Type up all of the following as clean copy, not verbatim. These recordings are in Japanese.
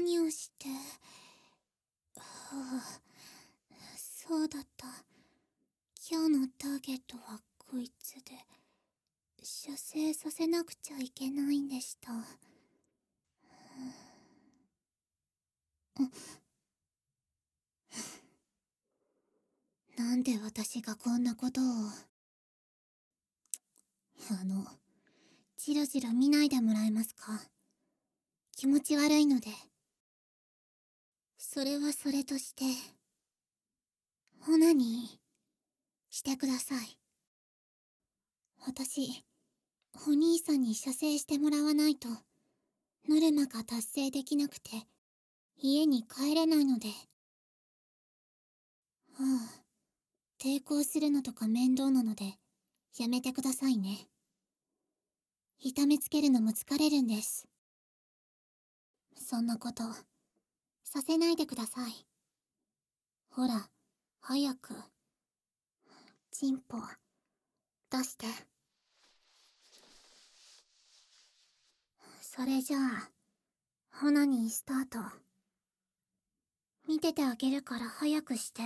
何をして。はあ、そうだった。今日のターゲットはこいつで、射精させなくちゃいけないんでした。なんで私がこんなことを。じろじろ見ないでもらえますか。気持ち悪いので。それはそれとして、オナニーしてください。私、お兄さんに射精してもらわないと、ノルマが達成できなくて、家に帰れないので。ああ、抵抗するのとか面倒なので、やめてくださいね。痛めつけるのも疲れるんです。そんなこと、させないでください。ほら、早く。チンポ、出して。それじゃあ、オナニースタート。見ててあげるから早くして。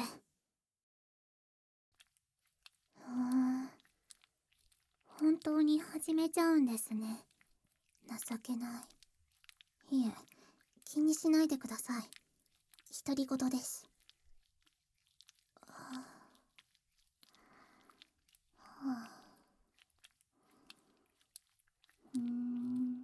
本当に始めちゃうんですね。情けない。いえ、気にしないでください。独り言です。うーん。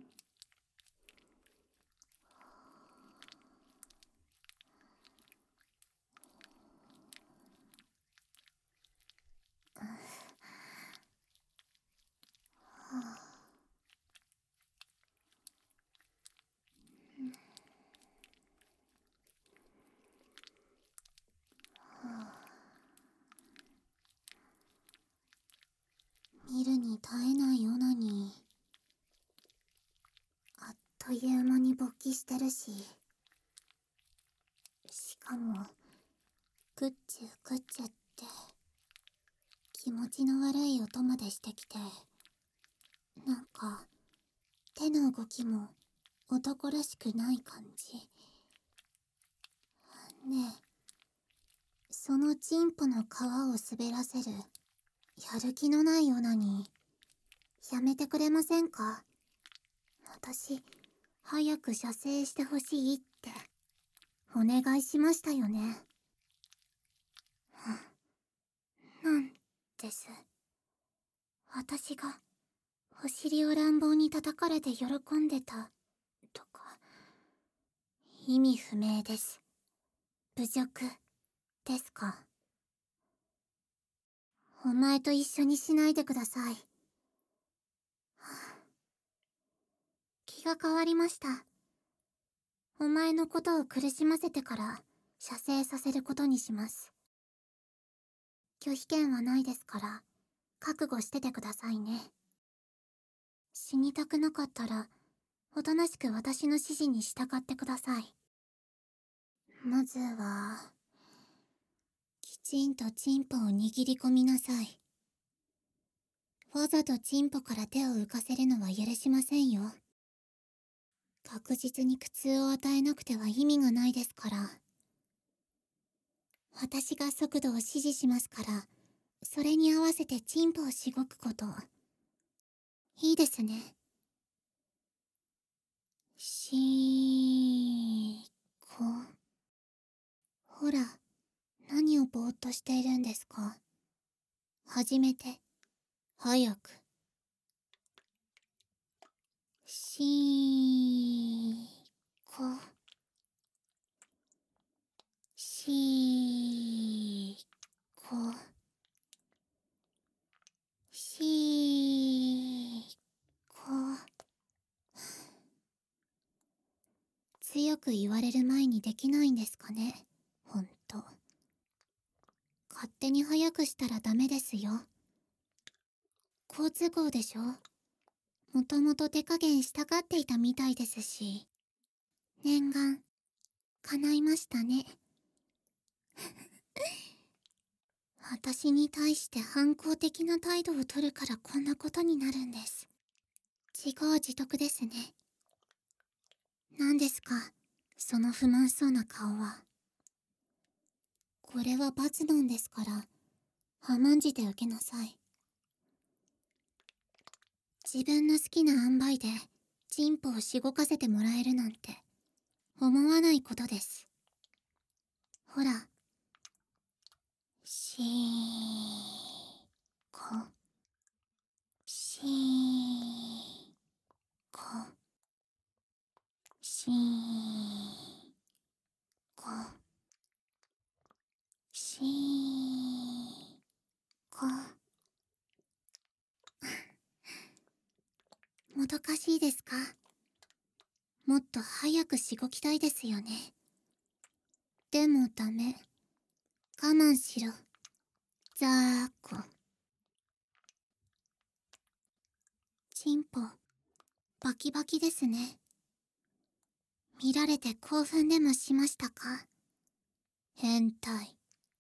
見るに耐えないオナニー。あっという間に勃起してるし。しかも、グッチュグッチュって、気持ちの悪い音までしてきて、なんか、手の動きも男らしくない感じ。ねえ、そのチンポの皮を滑らせる、やる気のないオナニー、やめてくれませんか。私、早く射精してほしいって、お願いしましたよね。なんです。私が、お尻を乱暴に叩かれて喜んでた、とか、意味不明です。侮辱、ですか。お前と一緒にしないでください。気が変わりました。お前のことを苦しませてから、射精させることにします。拒否権はないですから、覚悟しててくださいね。死にたくなかったら、おとなしく私の指示に従ってください。まずは、きちんとチンポを握り込みなさい。わざとチンポから手を浮かせるのは許しませんよ。確実に苦痛を与えなくては意味がないですから。私が速度を指示しますから、それに合わせてチンポをしごくこと。いいですね。しーこ。ほら、何をぼーっとしているんですか。始めて。早く。しーこ。しーこ。しーこ。強く言われる前にできないんですかね。ほんと。勝手に早くしたらダメですよ。好都合でしょ。もともと手加減したがっていたみたいですし。念願、叶いましたね。私に対して反抗的な態度をとるからこんなことになるんです。自業自得ですね。何ですか、 その不満そうな顔は。これは罰なんですから、甘んじて受けなさい。自分の好きな塩梅で、チンポをしごかせてもらえるなんて、思わないことです。ほら。しーこ。しーこ。しーこ。しーこ。もどかしいですか？もっと早くしごきたいですよね。でもダメ。我慢しろ。ざーこ。チンポ、バキバキですね。見られて興奮でもしましたか？変態。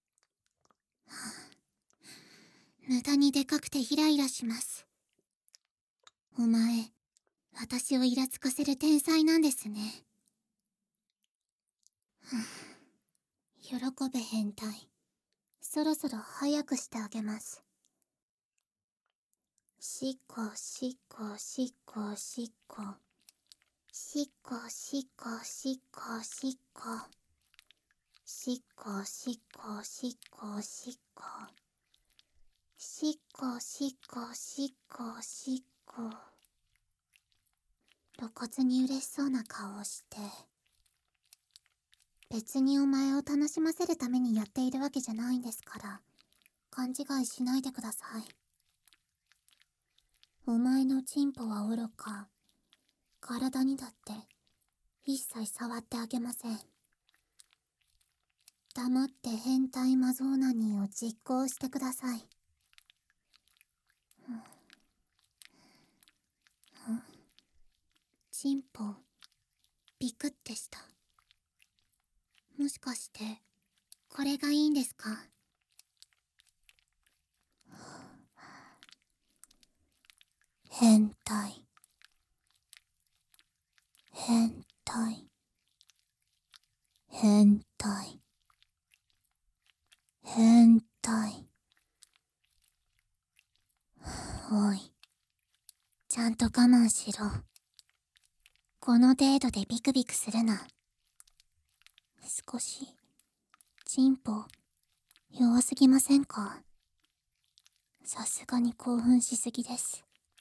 無駄にでかくてイライラします。お前、私をイラつかせる天才なんですね。喜べ変態。そろそろ早くしてあげます。しっこしっこしっこしっこ。しっこしっこしっこしっこ。しっこしっこしっこしっこ。しっこしっこしっこしっこ。露骨に嬉しそうな顔をして。別にお前を楽しませるためにやっているわけじゃないんですから、勘違いしないでください。お前のチンポはおろか、体にだって一切触ってあげません。黙って変態マゾーナニーを実行してください。チンポ、ビクってした。もしかして、これがいいんですか？変態。変態。変態。変態。おい、ちゃんと我慢しろ。この程度でビクビクするな。少し、チンポ、弱すぎませんか？さすがに興奮しすぎです。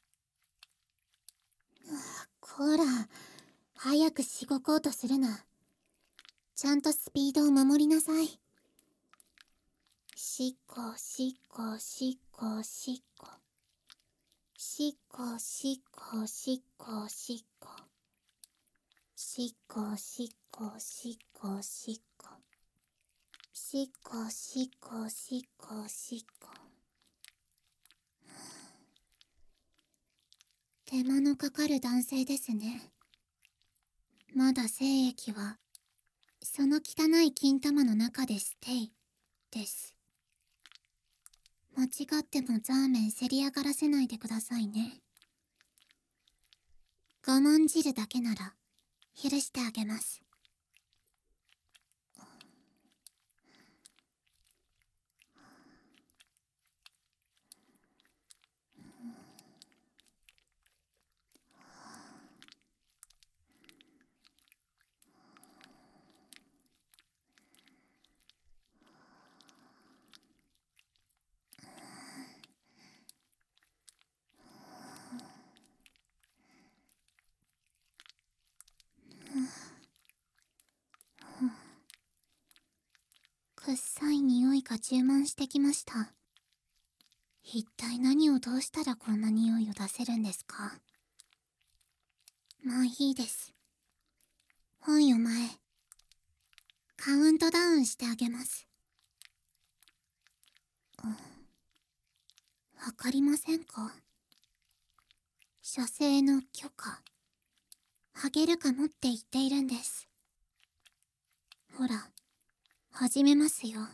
こら、早くしごこうとするな。ちゃんとスピードを守りなさい。しっこしっこしっこしっこ。しっこしっこしっこしっこ。しっこしっこしっこしっこ。しっこしっこしっこしっこ。手間のかかる男性ですね。まだ精液は、その汚い金玉の中でステイ、です。間違ってもザーメンせり上がらせないでくださいね。我慢汁だけなら、許してあげます。くっさい匂いが充満してきました。一体何をどうしたらこんな匂いを出せるんですか？まあいいです。本よ前。カウントダウンしてあげます。わかりませんか？射精の許可、あげるかもって言っているんです。ほら、始めますよ。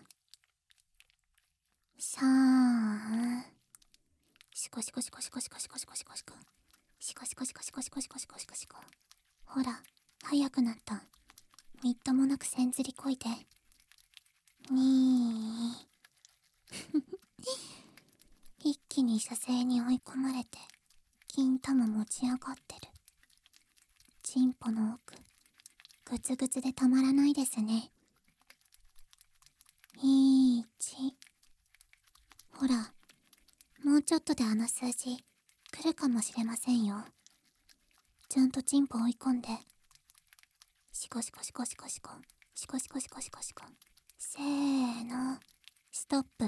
さあ、シコシコシコシコシコシコシコシコシコ。シコシコシコシコシコシコシコシコシコ。ほら、早くなった。 みっともなくせんずりこいて。に一気に射精に追い込まれて、金玉持ち上がってる。チンポの奥、グツグツでたまらないですね。1。ほら、もうちょっとであの数字、来るかもしれませんよ。ちゃんとチンポ追い込んで。シコシコシコシコシコ。シコシコシコシコシコ。せーの。ストップ。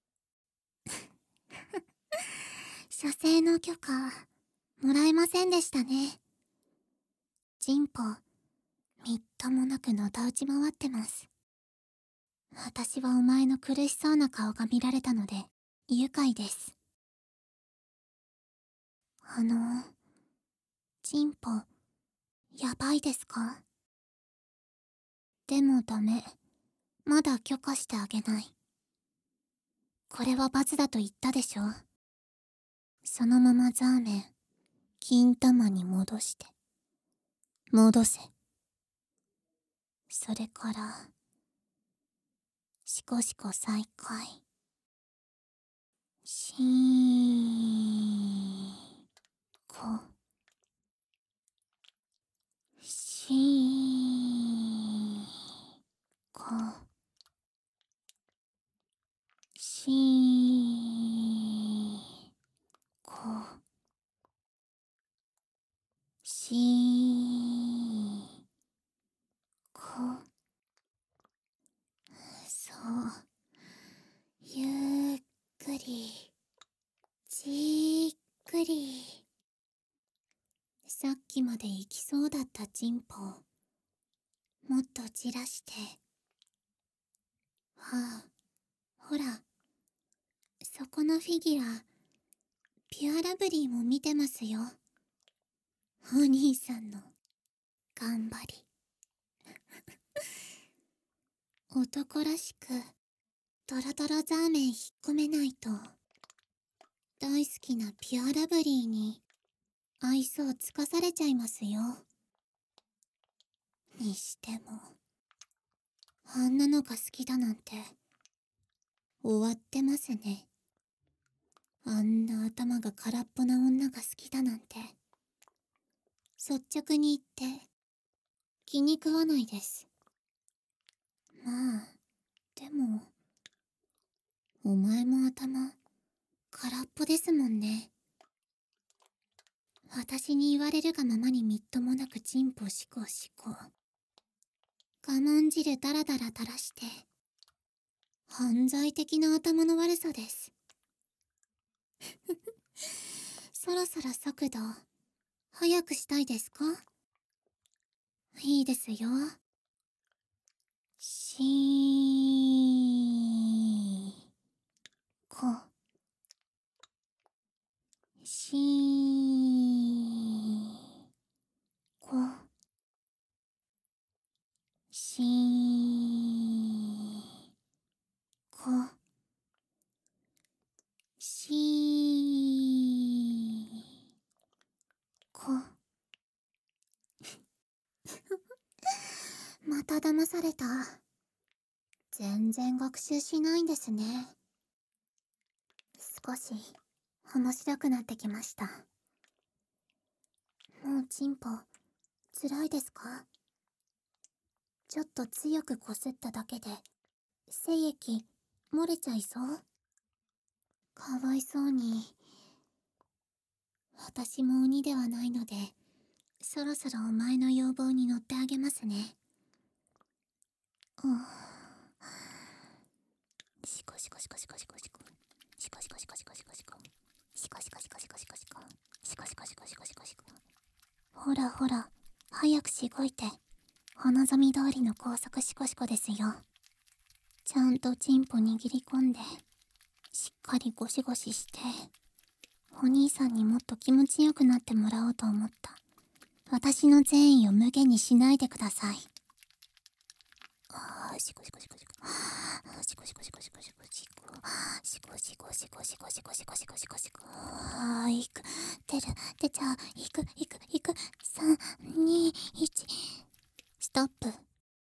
射精の許可、もらえませんでしたね。チンポ、みっともなくのたうち回ってます。私はお前の苦しそうな顔が見られたので、愉快です。チンポ、やばいですか？でもダメ。まだ許可してあげない。これは罰だと言ったでしょ。そのままザーメン、金玉に戻して。戻せ。それから、シコシコ再開。シーコ。シーコ。シーコ。シーコ。そう。ゆっくり。じっくり。さっきまで行きそうだったチンポ。もっとじらして。はあ、ほら。そこのフィギュア、ピュアラブリーも見てますよ。お兄さんの、頑張り。男らしく、ドロドロザーメン引っ込めないと。大好きなピュアラブリーに、愛想つかされちゃいますよ。にしても、あんなのが好きだなんて、終わってますね。あんな頭が空っぽな女が好きだなんて、率直に言って、気に食わないです。まあ、でも、お前も頭、空っぽですもんね。私に言われるがままにみっともなくチンポシコシコ。我慢汁ダラダラ垂らして、犯罪的な頭の悪さです。そろそろ速度、速くしたいですか？いいですよ。しーこ。しーこ。しーこ。しーこ。また騙された。全然学習しないんですね。少し面白くなってきました。もうチンポ、辛いですか？ちょっと強くこすっただけで、精液、漏れちゃいそう？かわいそうに。私も鬼ではないので、そろそろお前の要望に乗ってあげますね。シコシコシコシコシコシコ。シコシコシコシコシコシコ。シコシコシコシコシコシコ。シコシコシコシコシコシコ。ほらほら、早くしごいて。お望み通りの高速シコシコですよ。ちゃんとチンポ握り込んで、しっかりゴシゴシして、お兄さんにもっと気持ちよくなってもらおうと思った。私の善意を無限にしないでください。シコシコシコシコ。シコシコシコシコシコシコ。シコシコシコシコシコシコシコシコシコ。いく。出ちゃう。いく。3、2、1。ストップ。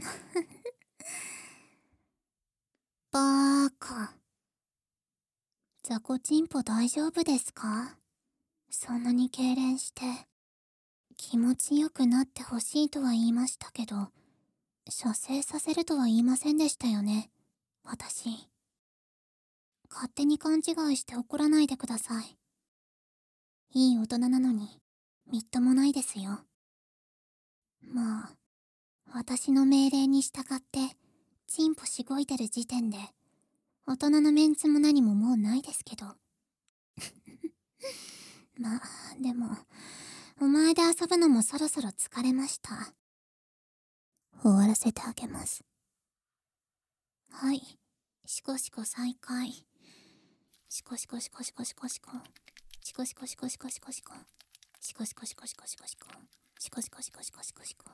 バーカ。雑魚チンポ大丈夫ですか？そんなに痙攣して。気持ちよくなってほしいとは言いましたけど、射精させるとは言いませんでしたよね、私。勝手に勘違いして怒らないでください。いい大人なのに、みっともないですよ。まあ、私の命令に従って、チンポしごいてる時点で、大人のメンツも何ももうないですけど。まあ、でも、お前で遊ぶのもそろそろ疲れました。終わらせてあげます。はい。シコシコ再開。シコシコシコシコシコシコ。シコシコシコシコシコシコ。シコシコシコシコシコシコ。シコシコシコシコシコシコ。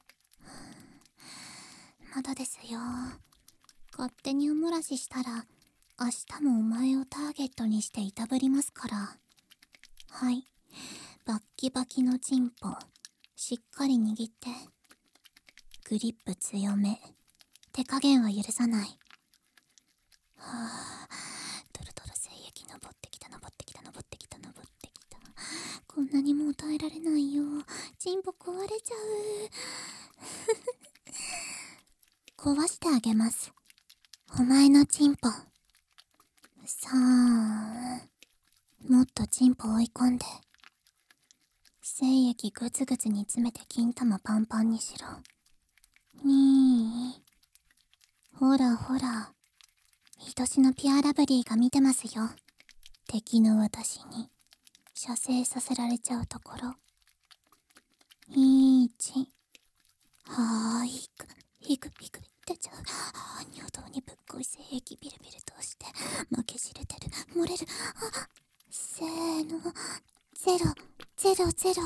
まだですよ。勝手におもらししたら、明日もお前をターゲットにしていたぶりますから。はい。バッキバキのチンポ、しっかり握って。グリップ強め。手加減は許さない。はぁ、ドロドロ精液登ってきた登ってきた登ってきた登ってきた。こんなにもう耐えられないよ。チンポ壊れちゃう。壊してあげます。お前のチンポ。さあ、もっとチンポ追い込んで。精液グツグツに詰めて金玉パンパンにしろ。にー。ほらほら。愛しのピュアラブリーが見てますよ。敵の私に射精させられちゃうところ。1、はーい、ひく出ちゃう。尿道にぶっこい精液ビルビルとして負け知れてる、漏れる。せーの、0000000。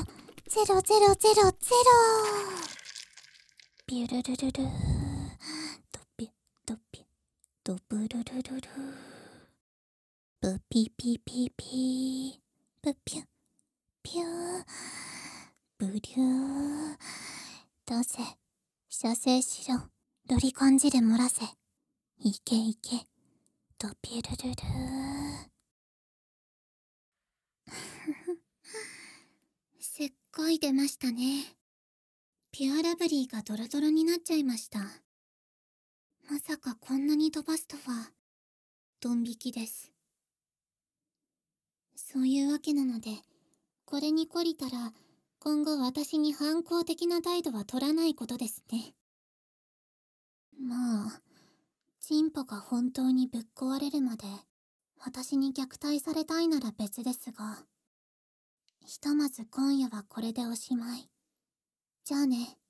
ビュルルルルー、ドピドピドブルルルルー、ブピピピピー、ブピュピュー、ブリュー。どうせ射精しろ、ロリコン汁漏らせ。いけいけ、ドピュルルルー。せっかい出ましたね。ピュアラブリーがドロドロになっちゃいました。まさかこんなに飛ばすとは、ドン引きです。そういうわけなので、これに懲りたら、今後私に反抗的な態度は取らないことですね。まあ、チンポが本当にぶっ壊れるまで、私に虐待されたいなら別ですが、ひとまず今夜はこれでおしまい。じゃあね。